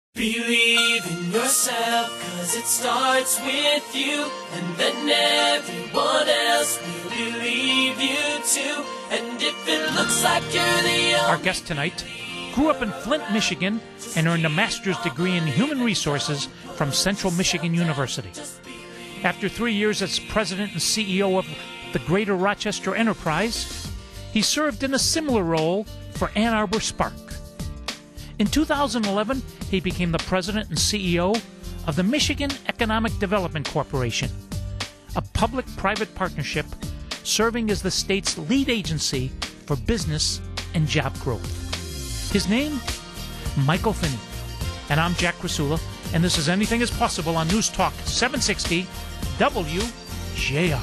Believe in yourself, 'cause it starts with you, and then everyone else will believe you too. And if it looks like you're the Our guest tonight grew up in Flint, Michigan, and earned a master's degree in human resources from Central Michigan University. After 3 years as president and CEO of the Greater Rochester Enterprise, he served in a similar role for Ann Arbor Spark. In 2011, he became the president and CEO of the Michigan Economic Development Corporation, a public-private partnership serving as the state's lead agency for business and job growth. His name? Michael Finney. And I'm Jack Krasula, and this is Anything is Possible on News Talk 760 WJR.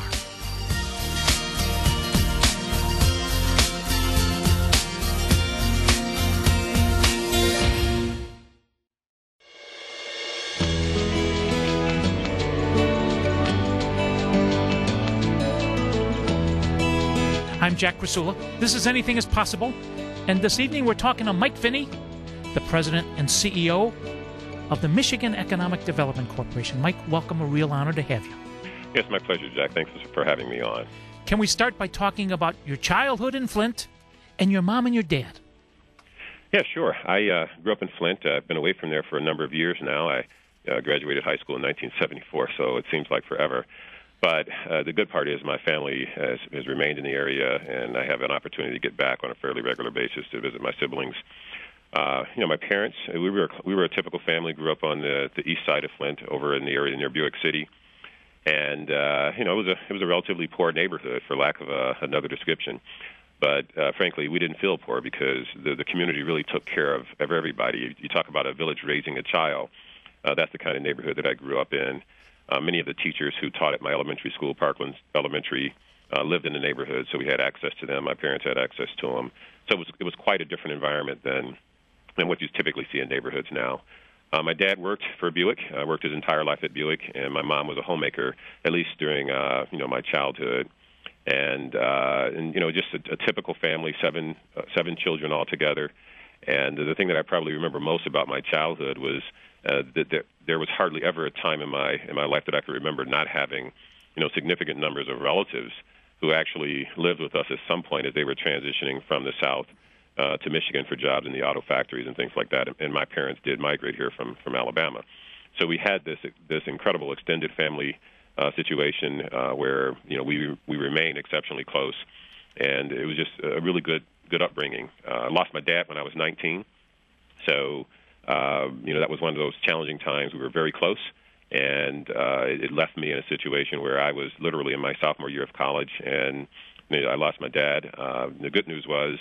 I'm Jack Krasula. This is Anything is Possible. And this evening we're talking to Mike Finney, the president and CEO of the Michigan Economic Development Corporation. Mike, welcome. A real honor to have you. Yes, my pleasure, Jack. Thanks for having me on. Can we start by talking about your childhood in Flint and your mom and your dad? Yeah, sure. I grew up in Flint. I've been away from there for a number of years now. I graduated high school in 1974, so it seems like forever. But the good part is my family has remained in the area, and I have an opportunity to get back on a fairly regular basis to visit my siblings. My parents, we were a typical family, grew up on the east side of Flint, over in the area near Buick City. And, it was a relatively poor neighborhood, for lack of another description. But, frankly, we didn't feel poor because the community really took care of everybody. You talk about a village raising a child. That's the kind of neighborhood that I grew up in. Many of the teachers who taught at my elementary school, Parkland Elementary, lived in the neighborhood, so we had access to them. My parents had access to them. So it was quite a different environment than what you typically see in neighborhoods now. My dad worked for Buick, worked his entire life at Buick, and my mom was a homemaker, at least during my childhood. And just a typical family, seven children altogether. And the thing that I probably remember most about my childhood was that there was hardly ever a time in my life that I could remember not having, significant numbers of relatives who actually lived with us at some point as they were transitioning from the South to Michigan for jobs in the auto factories and things like that. And my parents did migrate here from Alabama. So we had this incredible extended family situation where, we remained exceptionally close. And it was just a really good upbringing. I lost my dad when I was 19. So, that was one of those challenging times. We were very close, and it left me in a situation where I was literally in my sophomore year of college, and I lost my dad. The good news was,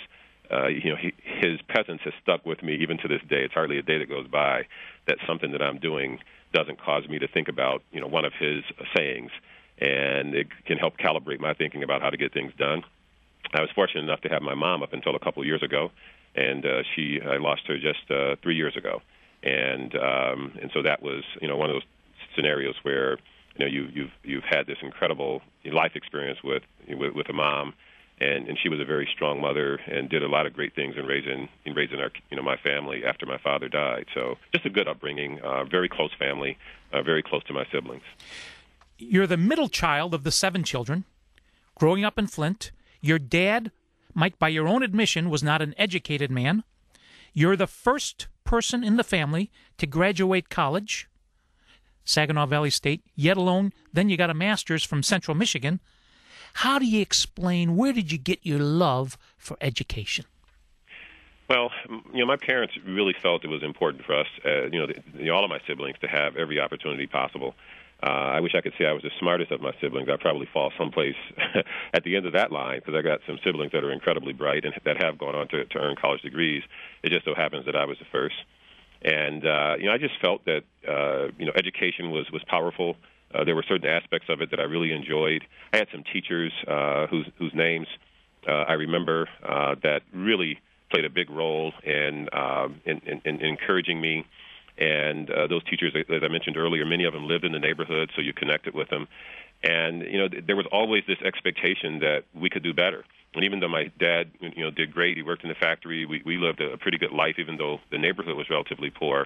his presence has stuck with me even to this day. It's hardly a day that goes by that something that I'm doing doesn't cause me to think about, one of his sayings, and it can help calibrate my thinking about how to get things done. I was fortunate enough to have my mom up until a couple of years ago, and I lost her just 3 years ago, and so that was one of those scenarios where you've had this incredible life experience with a mom, and she was a very strong mother and did a lot of great things in raising our my family after my father died. So just a good upbringing, very close family, very close to my siblings. You're the middle child of the 7 children, growing up in Flint. Your dad, Mike, by your own admission, was not an educated man. You're the first person in the family to graduate college, Saginaw Valley State, yet alone, then you got a master's from Central Michigan. How do you explain, where did you get your love for education? Well, my parents really felt it was important for us, all of my siblings, to have every opportunity possible. I wish I could say I was the smartest of my siblings. I'd probably fall someplace at the end of that line because I got some siblings that are incredibly bright and that have gone on to earn college degrees. It just so happens that I was the first. And, I just felt that, education was powerful. There were certain aspects of it that I really enjoyed. I had some teachers whose names I remember that really played a big role in encouraging me. And those teachers, as I mentioned earlier, many of them lived in the neighborhood, so you connected with them. And, there was always this expectation that we could do better. And even though my dad, did great, he worked in the factory, we lived a pretty good life, even though the neighborhood was relatively poor.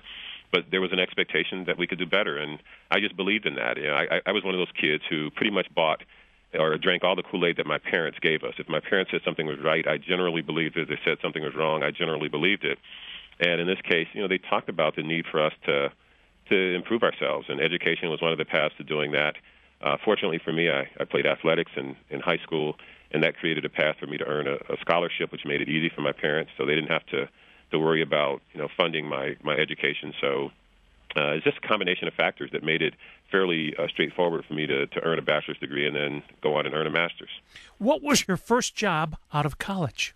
but there was an expectation that we could do better, and I just believed in that. I was one of those kids who pretty much bought or drank all the Kool-Aid that my parents gave us. If my parents said something was right, I generally believed it. If they said something was wrong, I generally believed it. And in this case, they talked about the need for us to improve ourselves, and education was one of the paths to doing that. Fortunately for me, I played athletics in high school, and that created a path for me to earn a scholarship, which made it easy for my parents, so they didn't have to worry about funding my education. So it's just a combination of factors that made it fairly straightforward for me to earn a bachelor's degree and then go on and earn a master's. What was your first job out of college?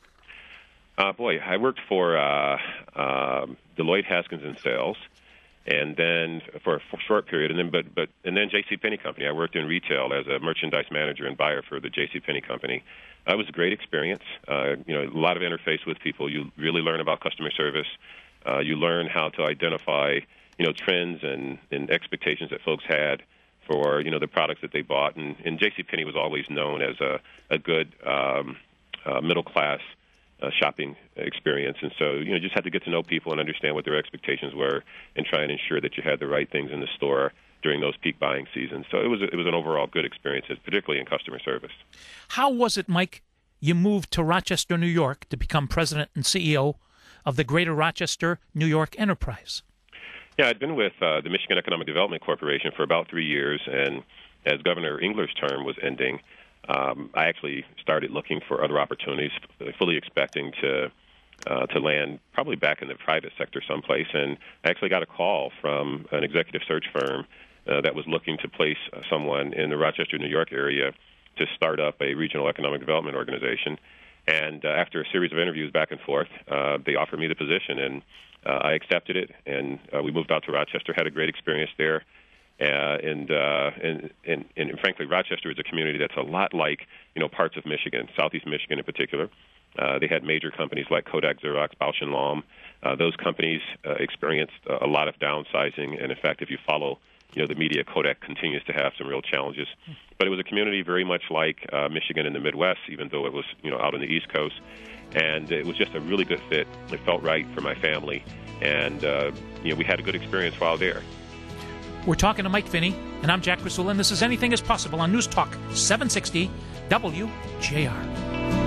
I worked for Deloitte Haskins in sales, and then for a short period, and then J.C. Company. I worked in retail as a merchandise manager and buyer for the J.C. Company. It was a great experience. A lot of interface with people. You really learn about customer service. You learn how to identify trends and expectations that folks had for the products that they bought. And J.C. was always known as a good middle class shopping experience, and so you just had to get to know people and understand what their expectations were, and try and ensure that you had the right things in the store during those peak buying seasons. So it was an overall good experience, particularly in customer service. How was it, Mike? You moved to Rochester, New York, to become president and CEO of the Greater Rochester, New York Enterprise. Yeah, I'd been with the Michigan Economic Development Corporation for about 3 years, and as Governor Engler's term was ending, I actually started looking for other opportunities, fully expecting to land probably back in the private sector someplace. And I actually got a call from an executive search firm that was looking to place someone in the Rochester, New York area to start up a regional economic development organization. And after a series of interviews back and forth, they offered me the position, and I accepted it. And we moved out to Rochester, had a great experience there. And frankly, Rochester is a community that's a lot like parts of Michigan, Southeast Michigan in particular. They had major companies like Kodak, Xerox, Bausch and Lomb. Those companies experienced a lot of downsizing, and in fact, if you follow the media, Kodak continues to have some real challenges. But it was a community very much like Michigan in the Midwest, even though it was out on the East Coast. And it was just a really good fit. It felt right for my family, and we had a good experience while there. We're talking to Mike Finney, and I'm Jack Krasula, and this is Anything is Possible on News Talk 760 WJR.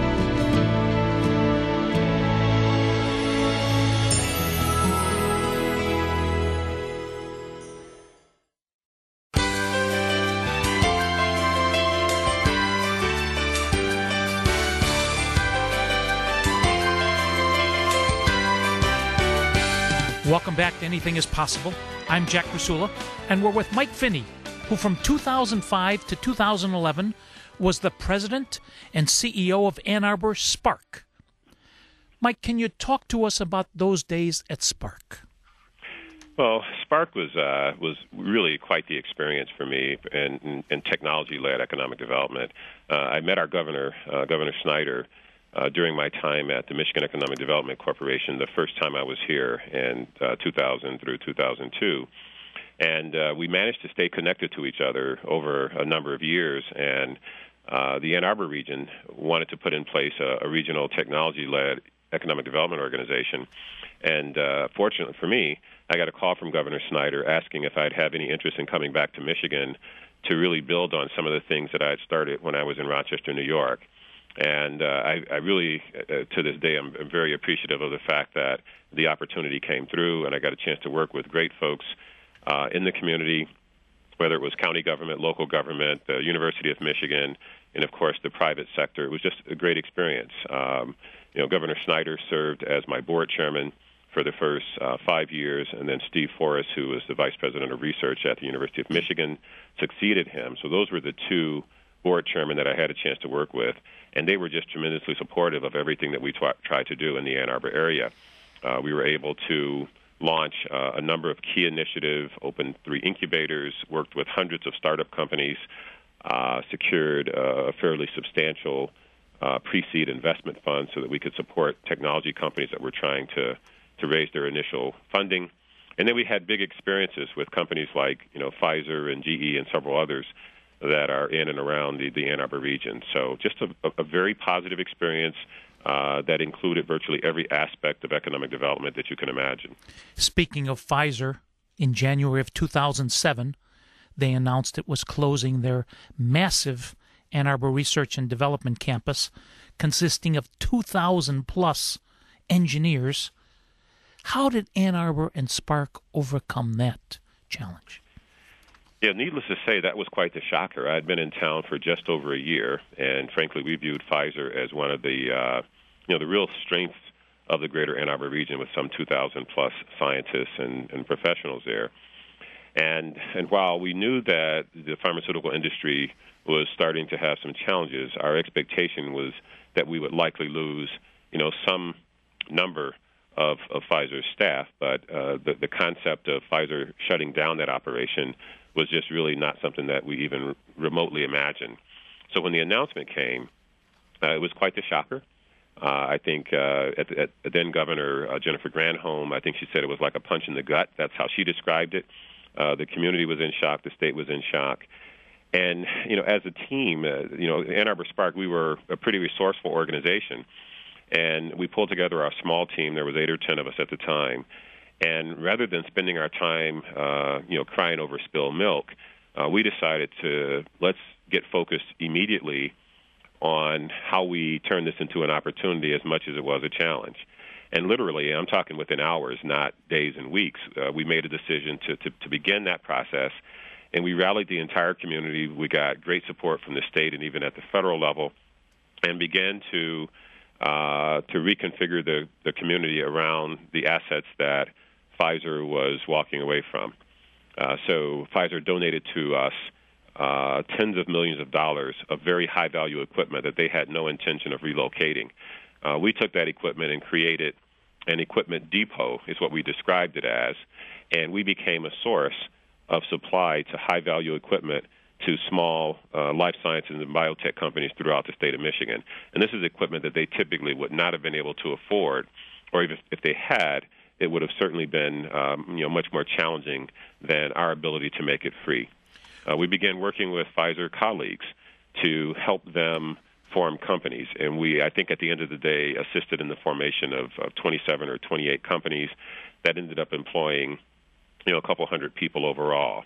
Welcome back to Anything is Possible. I'm Jack Krasula, and we're with Mike Finney, who from 2005 to 2011 was the president and CEO of Ann Arbor Spark. Mike, can you talk to us about those days at Spark? Well, Spark was really quite the experience for me in technology-led economic development. I met our governor, Governor Snyder, during my time at the Michigan Economic Development Corporation, the first time I was here in 2000 through 2002. And we managed to stay connected to each other over a number of years. And the Ann Arbor region wanted to put in place a regional technology-led economic development organization. And fortunately for me, I got a call from Governor Snyder asking if I'd have any interest in coming back to Michigan to really build on some of the things that I had started when I was in Rochester, New York. And I really, to this day, I'm very appreciative of the fact that the opportunity came through, and I got a chance to work with great folks in the community, whether it was county government, local government, the University of Michigan, and, of course, the private sector. It was just a great experience. Governor Snyder served as my board chairman for the first 5 years, and then Steve Forrest, who was the vice president of research at the University of Michigan, succeeded him. So those were the two board chairmen that I had a chance to work with, and they were just tremendously supportive of everything that we tried to do in the Ann Arbor area. We were able to launch a number of key initiatives, opened 3 incubators, worked with hundreds of startup companies, secured a fairly substantial pre-seed investment fund so that we could support technology companies that were trying to raise their initial funding. And then we had big experiences with companies like Pfizer and GE and several others that are in and around the Ann Arbor region. So just a very positive experience, that included virtually every aspect of economic development that you can imagine. Speaking of Pfizer, in January of 2007, they announced it was closing their massive Ann Arbor Research and Development Campus, consisting of 2,000-plus engineers. How did Ann Arbor and Spark overcome that challenge? Yeah, needless to say, that was quite the shocker. I'd been in town for just over a year, and frankly, we viewed Pfizer as one of the real strengths of the greater Ann Arbor region, with some 2,000-plus scientists and professionals there. And while we knew that the pharmaceutical industry was starting to have some challenges, our expectation was that we would likely lose, some number of Pfizer's staff. But the concept of Pfizer shutting down that operation was just really not something that we even remotely imagined. So when the announcement came, it was quite the shocker. I think at then Governor Jennifer Granholm, I think she said it was like a punch in the gut. That's how she described it. The community was in shock. The state was in shock. And, as a team, Ann Arbor Spark, we were a pretty resourceful organization. And we pulled together our small team. There was 8 or 10 of us at the time. And rather than spending our time, crying over spilled milk, we decided let's get focused immediately on how we turn this into an opportunity as much as it was a challenge. And literally, I'm talking within hours, not days and weeks, we made a decision to begin that process, and we rallied the entire community. We got great support from the state and even at the federal level, and began to reconfigure the community around the assets that Pfizer was walking away from. So Pfizer donated to us tens of millions of dollars of very high-value equipment that they had no intention of relocating. We took that equipment and created an equipment depot, is what we described it as, and we became a source of supply to high-value equipment to small life sciences and biotech companies throughout the state of Michigan. And this is equipment that they typically would not have been able to afford, or even if they had, it would have certainly been much more challenging than our ability to make it free. We began working with Pfizer colleagues to help them form companies, and I think at the end of the day, assisted in the formation of 27 or 28 companies that ended up employing, a couple hundred people overall.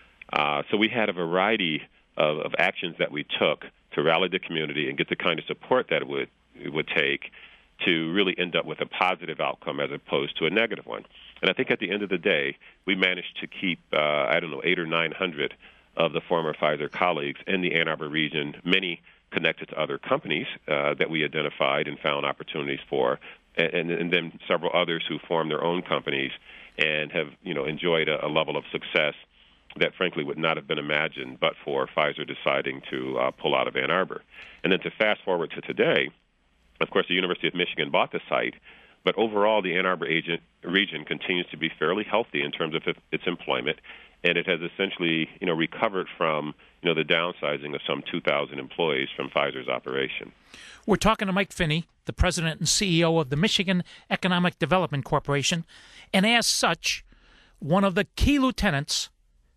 So we had a variety of actions that we took to rally the community and get the kind of support that it would take to really end up with a positive outcome as opposed to a negative one. And I think at the end of the day, we managed to keep, 800 or 900 of the former Pfizer colleagues in the Ann Arbor region, many connected to other companies that we identified and found opportunities for, and then several others who formed their own companies and have, enjoyed a level of success that frankly would not have been imagined but for Pfizer deciding to pull out of Ann Arbor. And then to fast forward to today, of course, the University of Michigan bought the site, but overall the Ann Arbor region continues to be fairly healthy in terms of its employment, and it has essentially, recovered from, the downsizing of some 2,000 employees from Pfizer's operation. We're talking to Mike Finney, the president and CEO of the Michigan Economic Development Corporation, and as such, one of the key lieutenants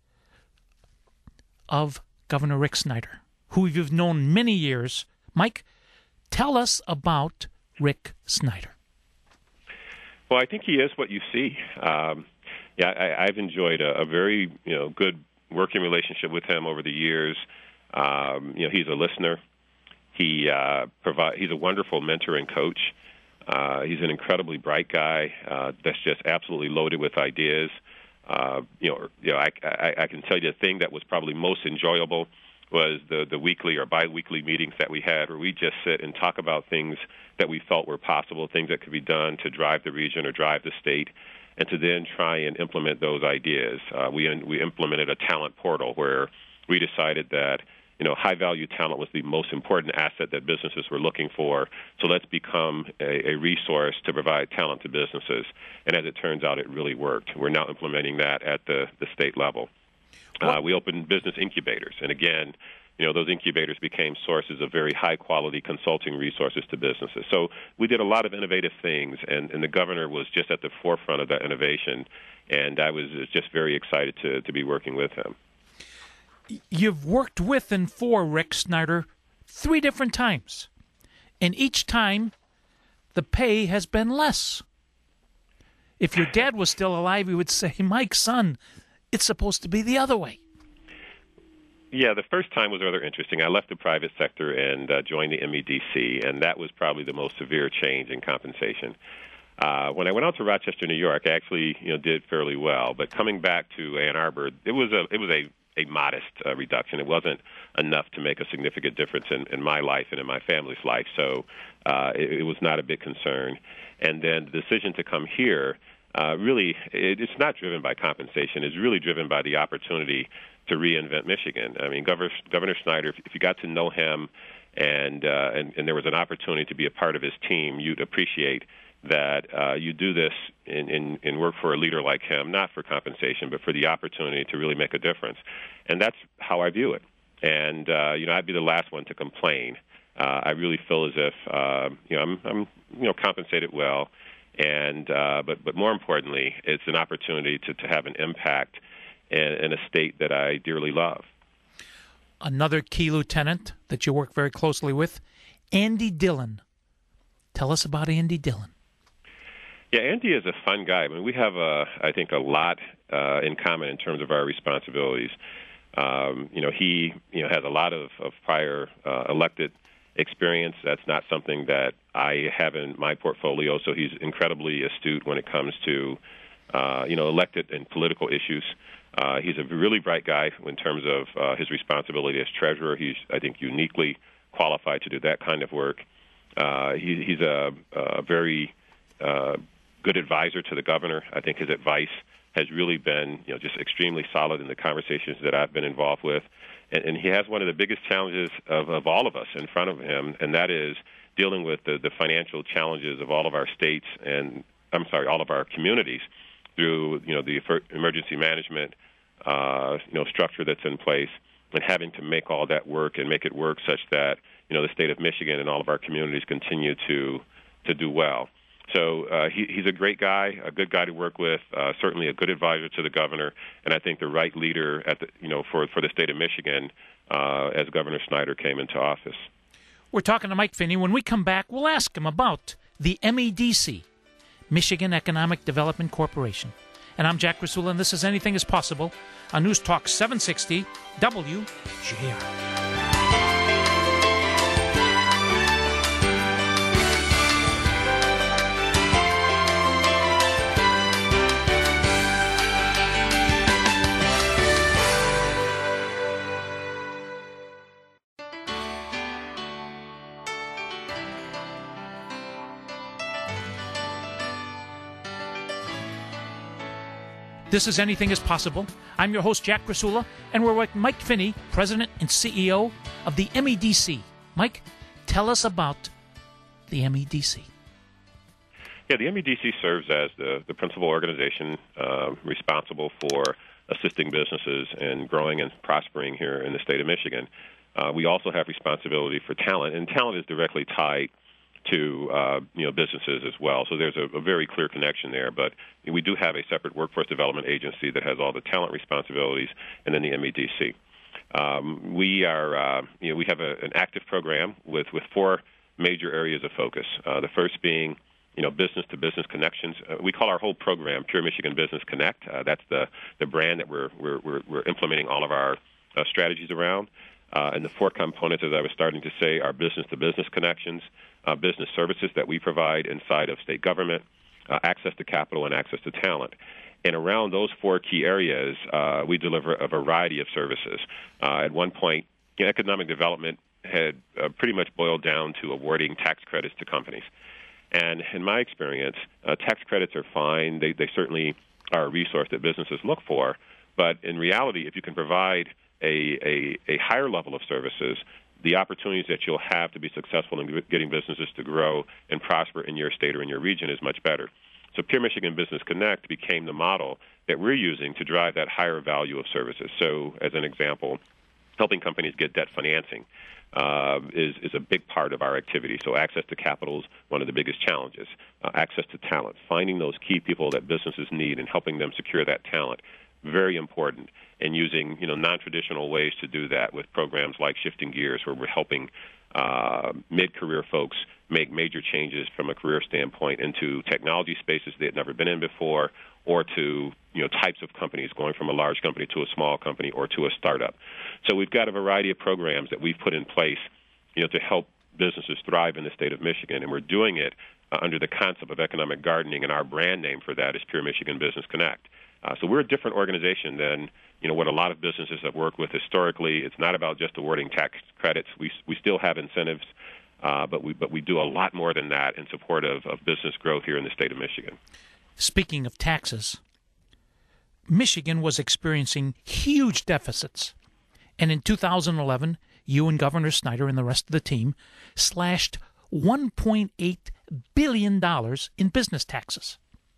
of Governor Rick Snyder, who you've known many years. Mike, tell us about Rick Snyder. Well, I think he is what you see. I've enjoyed a very good working relationship with him over the years. He's a listener. He's a wonderful mentor and coach. He's an incredibly bright guy that's just absolutely loaded with ideas. I can tell you the thing that was probably most enjoyable was the weekly or biweekly meetings that we had, where we just sit and talk about things that we felt were possible, things that could be done to drive the region or drive the state, and to then try and implement those ideas. We implemented a talent portal where we decided that high-value talent was the most important asset that businesses were looking for, so let's become a resource to provide talent to businesses. And as it turns out, it really worked. We're now implementing that at the state level. We opened business incubators, and again, those incubators became sources of very high-quality consulting resources to businesses. So we did a lot of innovative things, and the governor was just at the forefront of that innovation, and I was just very excited to be working with him. You've worked with and for Rick Snyder 3 different times, and each time the pay has been less. If your dad was still alive, he would say, Mike, son, it's supposed to be the other way. Yeah, the first time was rather interesting. I left the private sector and joined the MEDC, and that was probably the most severe change in compensation. When I went out to Rochester, New York, I actually did fairly well. But coming back to Ann Arbor, it was a modest reduction. It wasn't enough to make a significant difference in my life and in my family's life. So it was not a big concern. And then the decision to come here, really, it's not driven by compensation. It's really driven by the opportunity to reinvent Michigan. I mean, Governor Snyder, if you got to know him and there was an opportunity to be a part of his team, you'd appreciate that you do this and work for a leader like him, not for compensation, but for the opportunity to really make a difference. And that's how I view it. And, I'd be the last one to complain. I really feel as if, I'm compensated well. And but more importantly, it's an opportunity to have an impact in a state that I dearly love. Another key lieutenant that you work very closely with, Andy Dillon. Tell us about Andy Dillon. Yeah, Andy is a fun guy. I mean, we have, I think, a lot in common in terms of our responsibilities. He has a lot of prior elected experience. That's not something that I have in my portfolio, so he's incredibly astute when it comes to, elected and political issues. He's a really bright guy in terms of his responsibility as treasurer. He's, I think, uniquely qualified to do that kind of work. He's a very good advisor to the governor. I think his advice has really been, just extremely solid in the conversations that I've been involved with. And he has one of the biggest challenges of all of us in front of him, and that is dealing with the financial challenges of all of our states and, all of our communities through, the emergency management, structure that's in place, and having to make all that work and make it work such that, the state of Michigan and all of our communities continue to do well. So he's a great guy, a good guy to work with, certainly a good advisor to the governor, and I think the right leader at the, for the state of Michigan as Governor Snyder came into office. We're talking to Mike Finney. When we come back, we'll ask him about the MEDC, Michigan Economic Development Corporation. And I'm Jack Rasula, and this is Anything is Possible on News Talk 760 WJR. This is Anything is Possible. I'm your host, Jack Rasula, and we're with Mike Finney, President and CEO of the MEDC. Mike, tell us about the MEDC. Yeah, the MEDC serves as the principal organization responsible for assisting businesses in growing and prospering here in the state of Michigan. We also have responsibility for talent, and talent is directly tied to businesses as well. So there's a very clear connection there. But we do have a separate workforce development agency that has all the talent responsibilities, and then the MEDC. We have an active program with four major areas of focus. The first being business-to-business connections. We call our whole program Pure Michigan Business Connect. That's the brand that we're implementing all of our strategies around. And the four components, as I was starting to say, are business-to-business connections, business services that we provide inside of state government, access to capital, and access to talent. And around those four key areas, we deliver a variety of services. At one point, economic development had pretty much boiled down to awarding tax credits to companies. And in my experience, tax credits are fine. They certainly are a resource that businesses look for. But in reality, if you can provide a higher level of services, the opportunities that you'll have to be successful in getting businesses to grow and prosper in your state or in your region is much better. So Pure Michigan Business Connect became the model that we're using to drive that higher value of services. So as an example, helping companies get debt financing is a big part of our activity. So access to capital is one of the biggest challenges. Access to talent, finding those key people that businesses need and helping them secure that talent, very important. And using non-traditional ways to do that with programs like Shifting Gears, where we're helping mid-career folks make major changes from a career standpoint into technology spaces they had never been in before, or to types of companies, going from a large company to a small company or to a startup. So we've got a variety of programs that we've put in place to help businesses thrive in the state of Michigan, and we're doing it under the concept of economic gardening, and our brand name for that is Pure Michigan Business Connect. So we're a different organization than what a lot of businesses have worked with historically. It's not about just awarding tax credits. We still have incentives, but we do a lot more than that in support of business growth here in the state of Michigan. Speaking of taxes, Michigan was experiencing huge deficits, and in 2011, you and Governor Snyder and the rest of the team slashed $1.8 billion in business taxes.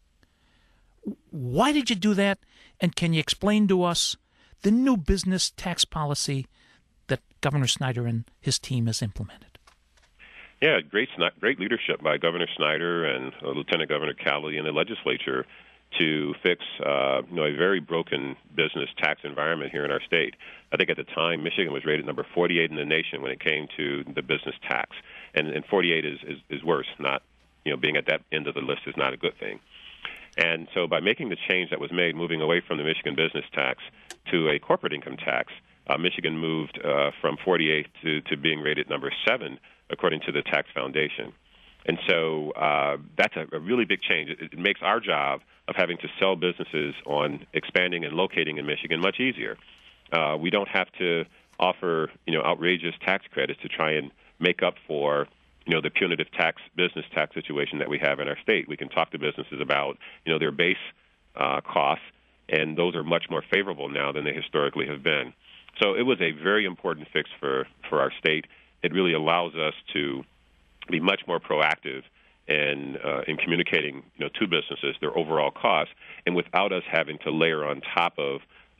Why did you do that, and can you explain to us the new business tax policy that Governor Snyder and his team has implemented? Yeah, great leadership by Governor Snyder and Lieutenant Governor Calley and the legislature to fix a very broken business tax environment here in our state. I think at the time, Michigan was rated number 48 in the nation when it came to the business tax, and 48 is worse. Not being at that end of the list is not a good thing. And so by making the change that was made, moving away from the Michigan business tax to a corporate income tax, Michigan moved from 48 to being rated number 7 according to the Tax Foundation. And so that's a really big change. It makes our job of having to sell businesses on expanding and locating in Michigan much easier. We don't have to offer outrageous tax credits to try and make up for the punitive business tax situation that we have in our state. We can talk to businesses about their base costs, and those are much more favorable now than they historically have been. So it was a very important fix for our state. It really allows us to be much more proactive in communicating to businesses their overall costs, and without us having to layer on top of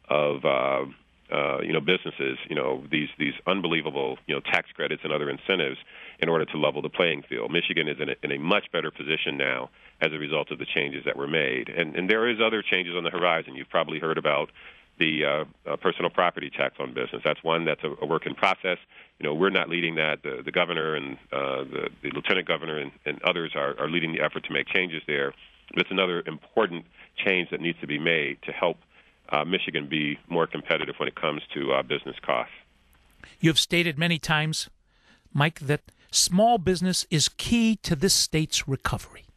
businesses these unbelievable tax credits and other incentives in order to level the playing field. Michigan is in a much better position now as a result of the changes that were made, and there is other changes on the horizon. You've probably heard about the personal property tax on business. That's one that's a work in process. We're not leading that. The governor and the lieutenant governor and others are leading the effort to make changes there. But it's another important change that needs to be made to help Michigan be more competitive when it comes to business costs. You have stated many times, Mike, that small business is key to this state's recovery.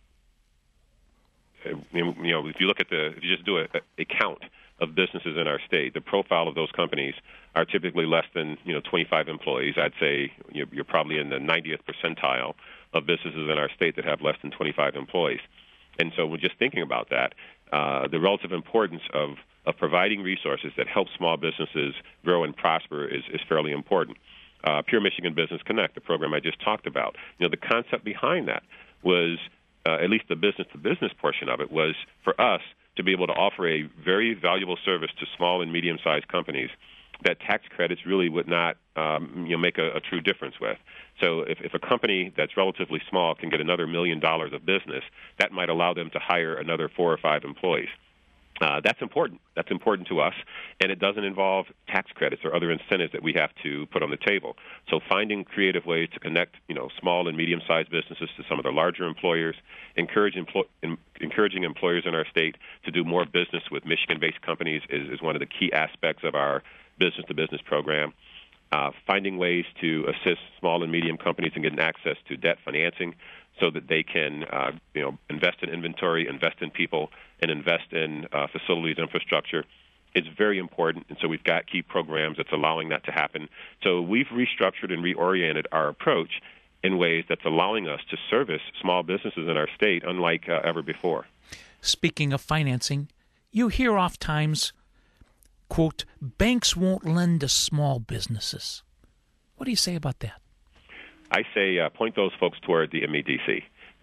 If you just do a count of businesses in our state, the profile of those companies are typically less than 25 employees. I'd say you're probably in the 90th percentile of businesses in our state that have less than 25 employees. And so we're just thinking about that. The relative importance of providing resources that help small businesses grow and prosper is fairly important. Pure Michigan Business Connect, the program I just talked about, the concept behind that was, at least the business-to-business portion of it, was for us to be able to offer a very valuable service to small and medium-sized companies that tax credits really would not make a true difference with. So if a company that's relatively small can get another $1 million of business, that might allow them to hire another 4 or 5 employees. That's important. That's important to us, and it doesn't involve tax credits or other incentives that we have to put on the table. So finding creative ways to connect, small and medium-sized businesses to some of the larger employers, encouraging employers in our state to do more business with Michigan-based companies is one of the key aspects of our business-to-business program. Finding ways to assist small and medium companies in getting access to debt financing so that they can invest in inventory, invest in people, and invest in facilities infrastructure. It's very important, and so we've got key programs that's allowing that to happen. So we've restructured and reoriented our approach in ways that's allowing us to service small businesses in our state unlike ever before. Speaking of financing, you hear oft-times, quote, banks won't lend to small businesses. What do you say about that? I say point those folks toward the MEDC.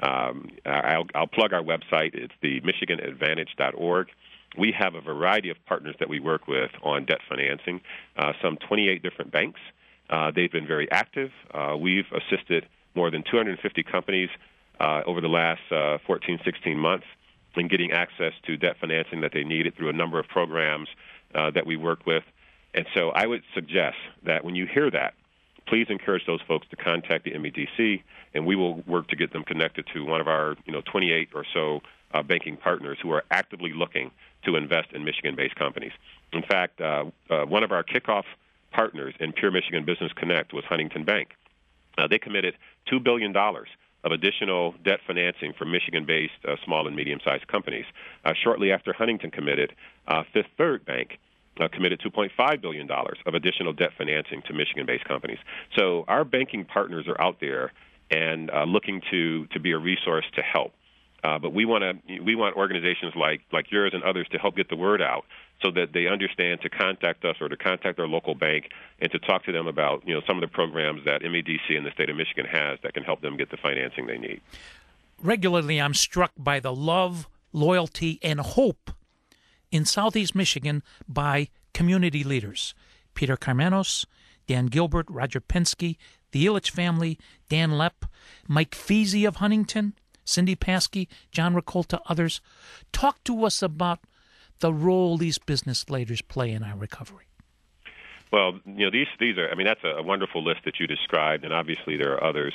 I'll plug our website. It's the MichiganAdvantage.org. We have a variety of partners that we work with on debt financing, some 28 different banks. They've been very active. We've assisted more than 250 companies over the last 14, 16 months in getting access to debt financing that they needed through a number of programs that we work with. And so I would suggest that when you hear that, please encourage those folks to contact the MEDC, and we will work to get them connected to one of our 28 or so banking partners who are actively looking to invest in Michigan-based companies. In fact, one of our kickoff partners in Pure Michigan Business Connect was Huntington Bank. They committed $2 billion of additional debt financing for Michigan-based small and medium-sized companies. Shortly after Huntington committed, Fifth Third Bank committed $2.5 billion of additional debt financing to Michigan-based companies. So our banking partners are out there and looking to be a resource to help. But we want organizations like yours and others to help get the word out so that they understand to contact us or to contact their local bank and to talk to them about some of the programs that MEDC in the state of Michigan has that can help them get the financing they need. Regularly, I'm struck by the love, loyalty, and hope in Southeast Michigan by community leaders. Peter Karmanos, Dan Gilbert, Roger Penske, the Illich family, Dan Lepp, Mike Feasy of Huntington, Cindy Paskey, John Ricolta, others. Talk to us about the role these business leaders play in our recovery. Well, these are, that's a wonderful list that you described, and obviously there are others.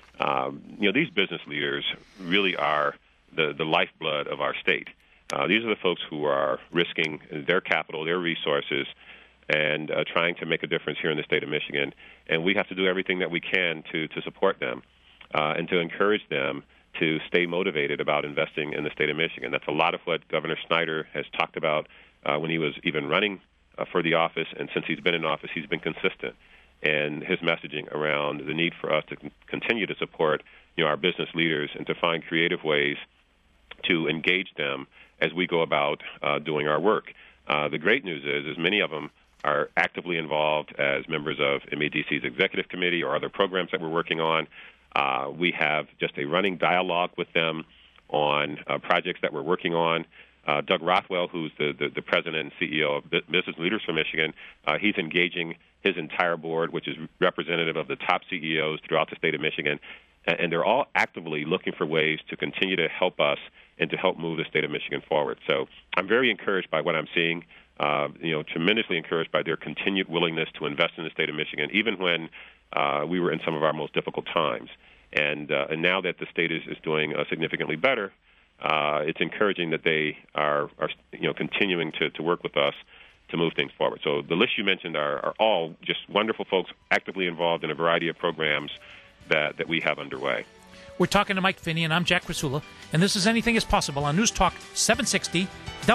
These business leaders really are the lifeblood of our state. These are the folks who are risking their capital, their resources, and trying to make a difference here in the state of Michigan. And we have to do everything that we can to support them and to encourage them to stay motivated about investing in the state of Michigan. That's a lot of what Governor Snyder has talked about when he was even running for the office, and since he's been in office, he's been consistent in his messaging around the need for us to continue to support our business leaders and to find creative ways to engage them as we go about doing our work. The great news is many of them are actively involved as members of MEDC's executive committee or other programs that we're working on. We have just a running dialogue with them on projects that we're working on. Doug Rothwell, who's the president and CEO of Business Leaders for Michigan, he's engaging his entire board, which is representative of the top CEOs throughout the state of Michigan, and they're all actively looking for ways to continue to help us and to help move the state of Michigan forward. So I'm very encouraged by what I'm seeing, tremendously encouraged by their continued willingness to invest in the state of Michigan, even when we were in some of our most difficult times. And now that the state is doing significantly better, it's encouraging that they are continuing to work with us to move things forward. So the list you mentioned are all just wonderful folks actively involved in a variety of programs that we have underway. We're talking to Mike Finney, and I'm Jack Krasula, and this is Anything is Possible on News Talk 760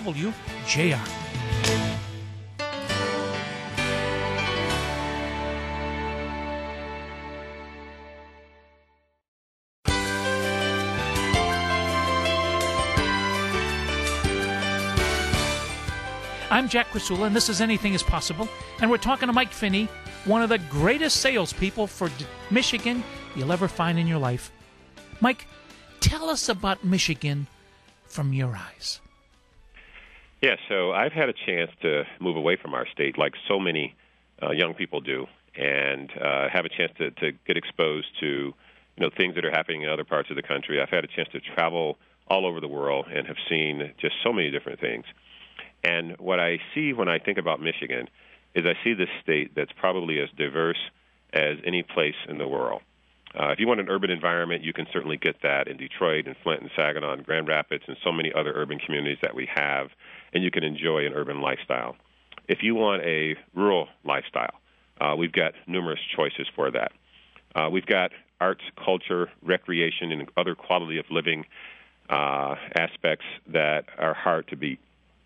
WJR. I'm Jack Krasula, and this is Anything is Possible, and we're talking to Mike Finney, one of the greatest salespeople for Michigan you'll ever find in your life. Mike, tell us about Michigan from your eyes. Yeah, so I've had a chance to move away from our state like so many young people do, and have a chance to get exposed to things that are happening in other parts of the country. I've had a chance to travel all over the world and have seen just so many different things. And what I see when I think about Michigan is I see this state that's probably as diverse as any place in the world. If you want an urban environment, you can certainly get that in Detroit and Flint and Saginaw and Grand Rapids and so many other urban communities that we have, and you can enjoy an urban lifestyle. If you want a rural lifestyle, we've got numerous choices for that. We've got arts, culture, recreation, and other quality of living aspects that are hard to beat.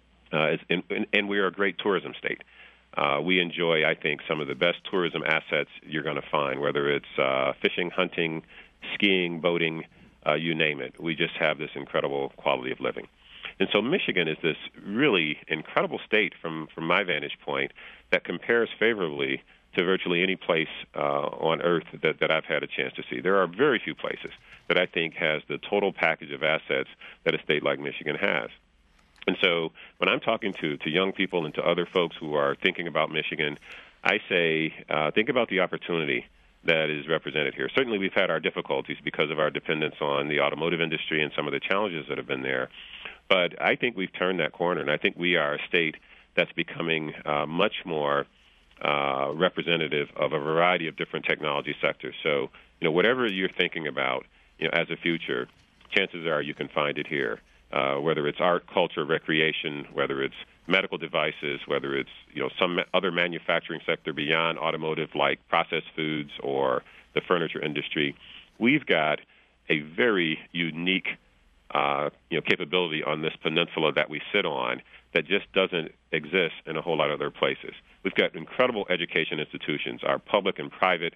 And we are a great tourism state. We enjoy, I think, some of the best tourism assets you're going to find, whether it's fishing, hunting, skiing, boating, you name it. We just have this incredible quality of living. And so Michigan is this really incredible state from my vantage point that compares favorably to virtually any place on earth that I've had a chance to see. There are very few places that I think has the total package of assets that a state like Michigan has. And so when I'm talking to young people and to other folks who are thinking about Michigan, I say think about the opportunity that is represented here. Certainly we've had our difficulties because of our dependence on the automotive industry and some of the challenges that have been there. But I think we've turned that corner, and I think we are a state that's becoming much more representative of a variety of different technology sectors. So, whatever you're thinking about, as a future, chances are you can find it here. Whether it's art, culture, recreation, whether it's medical devices, whether it's some other manufacturing sector beyond automotive, like processed foods or the furniture industry, we've got a very unique capability on this peninsula that we sit on that just doesn't exist in a whole lot of other places. We've got incredible education institutions, our public and private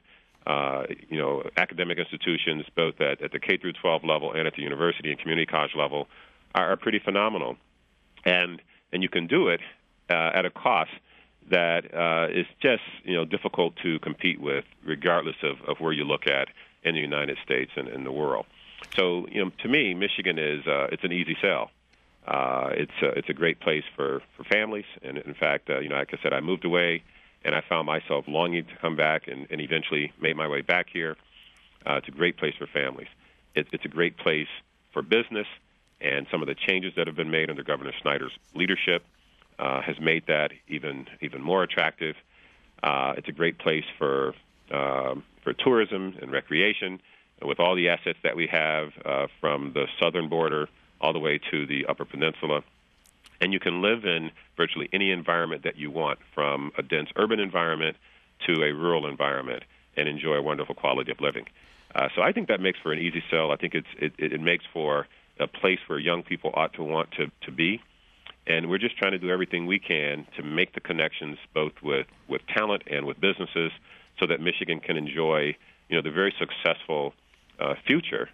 academic institutions, both at the K through 12 level and at the university and community college level, are pretty phenomenal. And you can do it at a cost that is just difficult to compete with, regardless of where you look at in the United States and in the world. So, to me, Michigan is it's an easy sell. It's a great place for families, and in fact, like I said, I moved away, and I found myself longing to come back, and eventually made my way back here. It's a great place for families. It's a great place for business, and some of the changes that have been made under Governor Snyder's leadership has made that even more attractive. It's a great place for tourism and recreation, with all the assets that we have from the southern border all the way to the Upper Peninsula. And you can live in virtually any environment that you want, from a dense urban environment to a rural environment, and enjoy a wonderful quality of living. So I think that makes for an easy sell. I think it makes for a place where young people ought to want to be. And we're just trying to do everything we can to make the connections both with talent and with businesses, so that Michigan can enjoy the very successful future,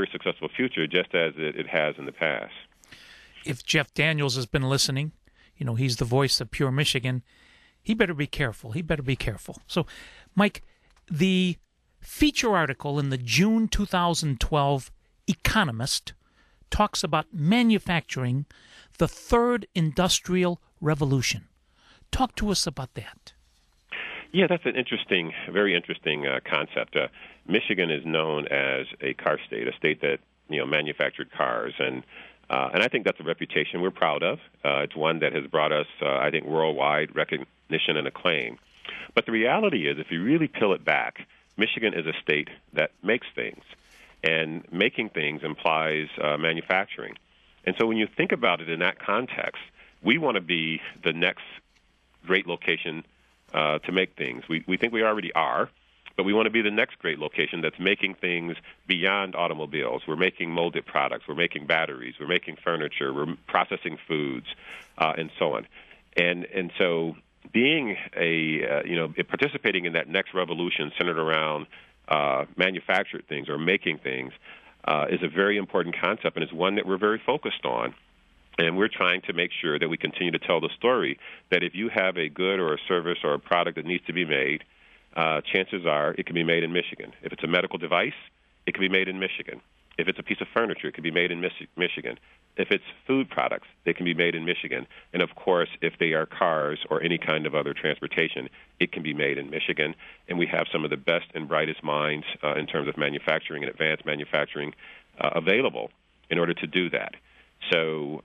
just as it has in the past. If Jeff Daniels has been listening, he's the voice of Pure Michigan, he better be careful. So, Mike, the feature article in the June 2012 Economist talks about manufacturing, the third industrial revolution. Talk to us about that. Yeah, that's an very interesting concept. Michigan is known as a car state, a state that manufactured cars, and I think that's a reputation we're proud of. It's one that has brought us, I think, worldwide recognition and acclaim. But the reality is, if you really peel it back, Michigan is a state that makes things, and making things implies manufacturing. And so when you think about it in that context, we want to be the next great location to make things. We think we already are, but we want to be the next great location that's making things beyond automobiles. We're making molded products. We're making batteries. We're making furniture. We're processing foods, and so on. And so being participating in that next revolution centered around manufactured things or making things is a very important concept, and it's one that we're very focused on. And we're trying to make sure that we continue to tell the story that if you have a good or a service or a product that needs to be made, chances are it can be made in Michigan. If it's a medical device, it can be made in Michigan. If it's a piece of furniture, it can be made in Michigan. If it's food products, they can be made in Michigan. And, of course, if they are cars or any kind of other transportation, it can be made in Michigan. And we have some of the best and brightest minds in terms of manufacturing and advanced manufacturing available in order to do that. So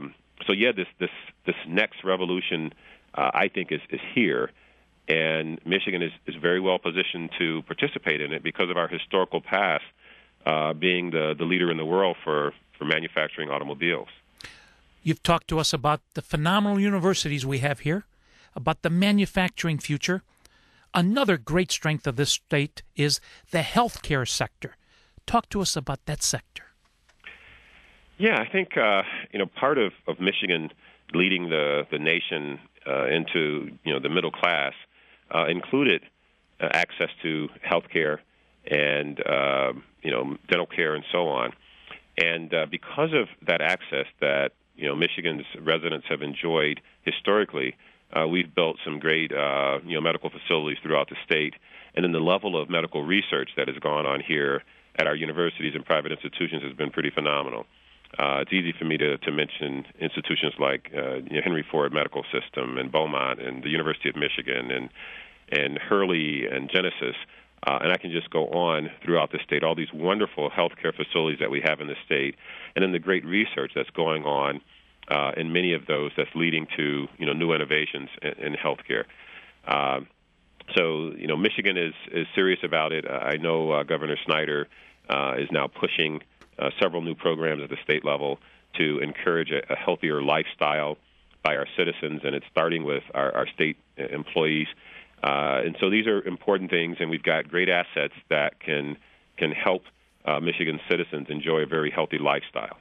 this next revolution, I think, is here, and Michigan is very well positioned to participate in it because of our historical past, being the leader in the world for manufacturing automobiles. You've talked to us about the phenomenal universities we have here, about the manufacturing future. Another great strength of this state is the healthcare sector. Talk to us about that sector. Yeah, I think part of Michigan leading the nation into the middle class included access to health care and dental care and so on. And because of that access that Michigan's residents have enjoyed historically, we've built some great medical facilities throughout the state. And then the level of medical research that has gone on here at our universities and private institutions has been pretty phenomenal. It's easy for me to mention institutions like Henry Ford Medical System and Beaumont and the University of Michigan and Hurley and Genesis, and I can just go on throughout the state, all these wonderful healthcare facilities that we have in the state, and then the great research that's going on in many of those that's leading to new innovations in healthcare. So, Michigan is serious about it. I know Governor Snyder is now pushing several new programs at the state level to encourage a healthier lifestyle by our citizens, and it's starting with our state employees. And so these are important things, and we've got great assets that can help Michigan citizens enjoy a very healthy lifestyle.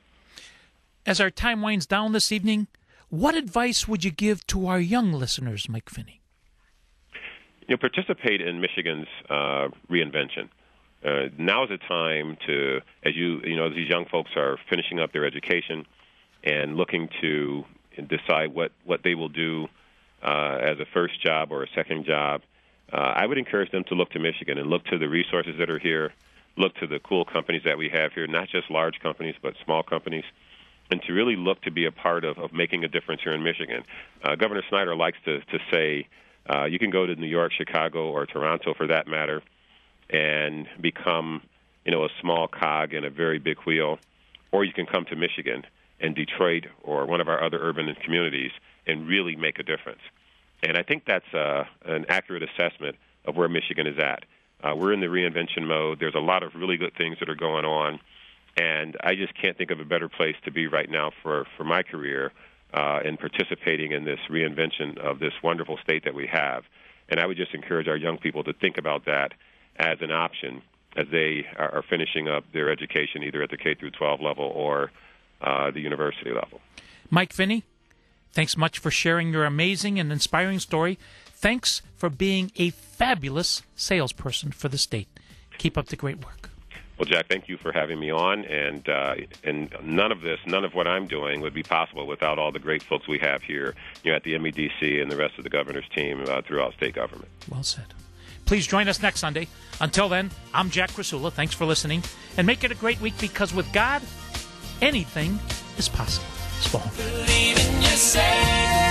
As our time winds down this evening, what advice would you give to our young listeners, Mike Finney? Participate in Michigan's reinvention. Now is the time to, as these young folks are finishing up their education and looking to decide what they will do as a first job or a second job. I would encourage them to look to Michigan and look to the resources that are here, look to the cool companies that we have here, not just large companies, but small companies, and to really look to be a part of making a difference here in Michigan. Governor Snyder likes to say, you can go to New York, Chicago, or Toronto, for that matter, and become, a small cog in a very big wheel, or you can come to Michigan and Detroit or one of our other urban communities and really make a difference. And I think that's an accurate assessment of where Michigan is at. We're in the reinvention mode. There's a lot of really good things that are going on, and I just can't think of a better place to be right now for my career in participating in this reinvention of this wonderful state that we have. And I would just encourage our young people to think about that as an option as they are finishing up their education, either at the K-12 level or the university level. Mike Finney, thanks much for sharing your amazing and inspiring story. Thanks for being a fabulous salesperson for the state. Keep up the great work. Well, Jack, thank you for having me on, and none of what I'm doing would be possible without all the great folks we have here, at the MEDC and the rest of the governor's team throughout state government. Well said. Please join us next Sunday. Until then, I'm Jack Krasula. Thanks for listening, and make it a great week, because with God, anything is possible. So long. Believe in yourself.